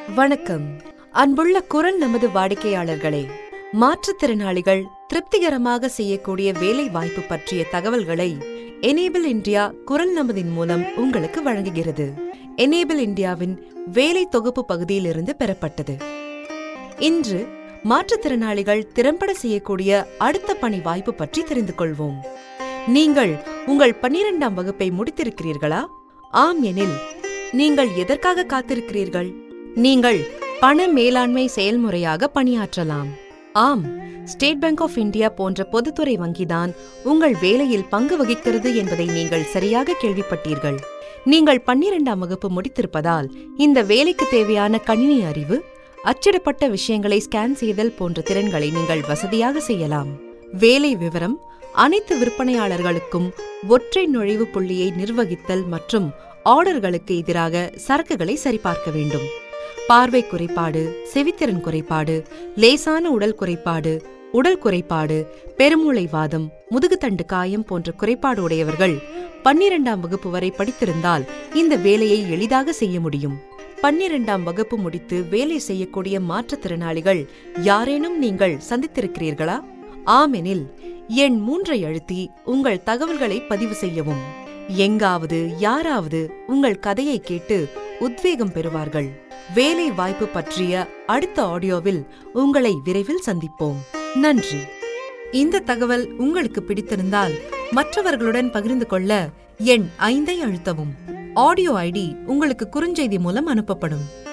வணக்கம். அன்புள்ள குரல் நமது வாடிக்கையாளர்களே, மாற்றுத்திறனாளிகள் திருப்திகரமாக செய்யக்கூடிய வேலை வாய்ப்பு பற்றிய தகவல்களை எனேபிள் இந்தியா குரல் நமதின் மூலம் உங்களுக்கு வழங்குகிறது. எனேபிள் இந்தியாவின் வேலை தொகுப்பு பகுதியிலிருந்து பெறப்பட்டது. இன்று மாற்றுத்திறனாளிகள் திறம்பட செய்யக்கூடிய அடுத்த பணி வாய்ப்பு பற்றி தெரிந்து கொள்வோம். நீங்கள் உங்கள் 12ஆம் வகுப்பை முடித்திருக்கிறீர்களா? ஆம் எனில் நீங்கள் எதற்காக காத்திருக்கிறீர்கள்? நீங்கள் பண மேலாண்மை செயல்முறையாக பணியாற்றலாம். ஆம், ஸ்டேட் பேங்க் ஆஃப் இந்தியா போன்ற பொதுத்துறை வங்கிதான் உங்கள் வேலையில் பங்கு வகிக்கிறது என்பதை நீங்கள் சரியாக கேள்விப்பட்டீர்கள். நீங்கள் 12ஆம் வகுப்பு முடித்திருப்பதால் இந்த வேலைக்கு தேவையான கணினி அறிவு, அச்சிடப்பட்ட விஷயங்களை ஸ்கேன் செய்தல் போன்ற திறன்களை நீங்கள் வசதியாக செய்யலாம். வேலை விவரம்: அனைத்து விற்பனையாளர்களுக்கும் ஒற்றை நுழைவு புள்ளியை நிர்வகித்தல் மற்றும் ஆர்டர்களுக்கு எதிராக சரக்குகளை சரிபார்க்க வேண்டும். பார்வை குறைபாடு, செவித்திறன் குறைபாடு, லேசான உடல் குறைபாடு, உடல் குறைபாடு, பெருமூளைவாதம், முதுகுத்தண்டு காயம் போன்ற குறைபாடு உடையவர்கள் 12ஆம் வகுப்பு வரை படித்திருந்தால் இந்த வேலையை எளிதாக செய்ய முடியும். 12ஆம் வகுப்பு முடித்து வேலை செய்யக்கூடிய மாற்றுத்திறனாளிகள் யாரேனும் நீங்கள் சந்தித்திருக்கிறீர்களா? ஆமெனில் எண் 3ஐ அழுத்தி உங்கள் தகவல்களை பதிவு செய்யவும். எங்காவது யாராவது உங்கள் கதையை கேட்டு உத்வேகம் பெறுவார்கள். வேலை வாய்ப்பு பற்றிய அடுத்த ஆடியோவில் உங்களை விரைவில் சந்திப்போம். நன்றி. இந்த தகவல் உங்களுக்கு பிடித்திருந்தால் மற்றவர்களுடன் பகிர்ந்து கொள்ள எண் 5ஐ அழுத்தவும். ஆடியோ ஐடி உங்களுக்கு குறுஞ்செய்தி மூலம் அனுப்பப்படும்.